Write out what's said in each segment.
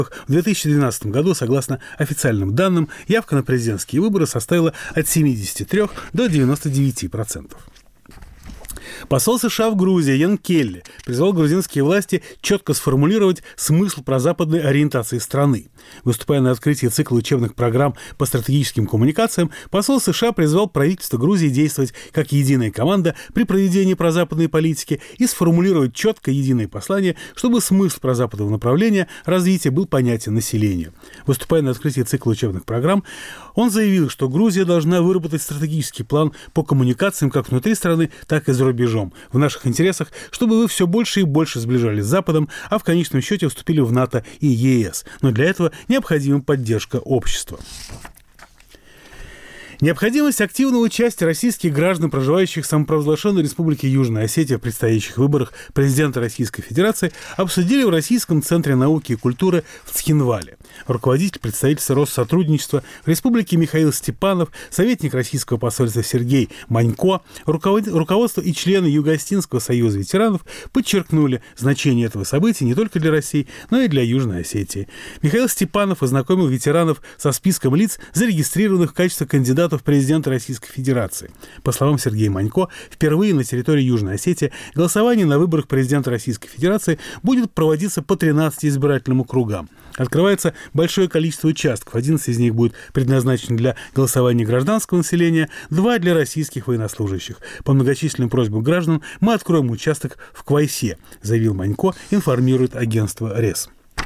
В 2012 году, согласно официальным данным, явка на президентские выборы составила от 73 до 99%. Посол США в Грузии Ян Келли призвал грузинские власти четко сформулировать смысл прозападной ориентации страны. Выступая на открытии цикла учебных программ по стратегическим коммуникациям, посол США призвал правительство Грузии действовать как единая команда при проведении прозападной политики и сформулировать четко единое послание, чтобы смысл прозападного направления развития был понятен населению. Выступая на открытии цикла учебных программ, он заявил, что Грузия должна выработать стратегический план по коммуникациям как внутри страны, так и за рубежом. В наших интересах, чтобы вы все больше и больше сближались с Западом, а в конечном счете вступили в НАТО и ЕС. Но для этого необходима поддержка общества. Необходимость активного участия российских граждан, проживающих в самопровозглашенной Республике Южная Осетия в предстоящих выборах президента Российской Федерации, обсудили в Российском центре науки и культуры в Цхинвале. Руководитель представительства Россотрудничества в Республике Михаил Степанов, советник российского посольства Сергей Манько, руководство и члены Юго-Осетинского союза ветеранов подчеркнули значение этого события не только для России, но и для Южной Осетии. Михаил Степанов ознакомил ветеранов со списком лиц, зарегистрированных в качестве кандидатов в президенты Российской Федерации. По словам Сергея Манько, впервые на территории Южной Осетии голосование на выборах президента Российской Федерации будет проводиться по 13 избирательным округам. Открывается большое количество участков. 11 из них будет предназначен для голосования гражданского населения, 2 для российских военнослужащих. По многочисленным просьбам граждан мы откроем участок в Квайсе, заявил Манько, информирует агентство РЕС.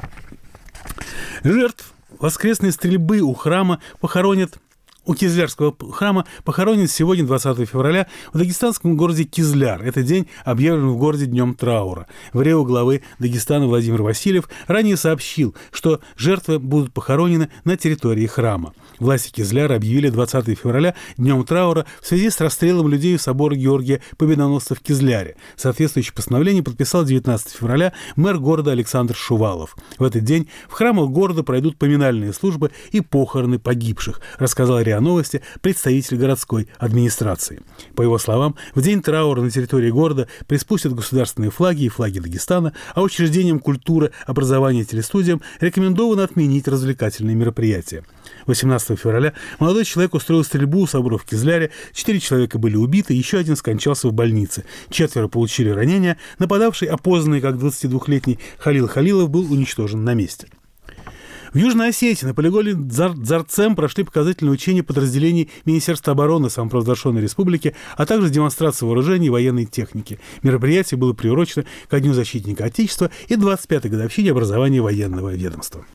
Жертв воскресной стрельбы у Кизлярского храма похоронен сегодня, 20 февраля, в дагестанском городе Кизляр. Этот день объявлен в городе днем траура. В РИО главы Дагестана Владимир Васильев ранее сообщил, что жертвы будут похоронены на территории храма. Власти Кизляра объявили 20 февраля днем траура в связи с расстрелом людей в собор Георгия Победоносца в Кизляре. Соответствующее постановление подписал 19 февраля мэр города Александр Шувалов. В этот день в храмах города пройдут поминальные службы и похороны погибших, рассказал РИА Новости представитель городской администрации. По его словам, в день траура на территории города приспустят государственные флаги и флаги Дагестана, а учреждениям культуры, образования и телестудиям рекомендовано отменить развлекательные мероприятия. 18 февраля молодой человек устроил стрельбу у собора в Кизляре, 4 человека были убиты, еще один скончался в больнице. 4 получили ранения. Нападавший, опознанный как 22-летний Халил Халилов, был уничтожен на месте. В Южной Осетии на полигоне Дзарцем прошли показательные учения подразделений Министерства обороны самопровозглашенной республики, а также демонстрация вооружений и военной техники. Мероприятие было приурочено ко Дню защитника Отечества и 25-й годовщине образования военного ведомства.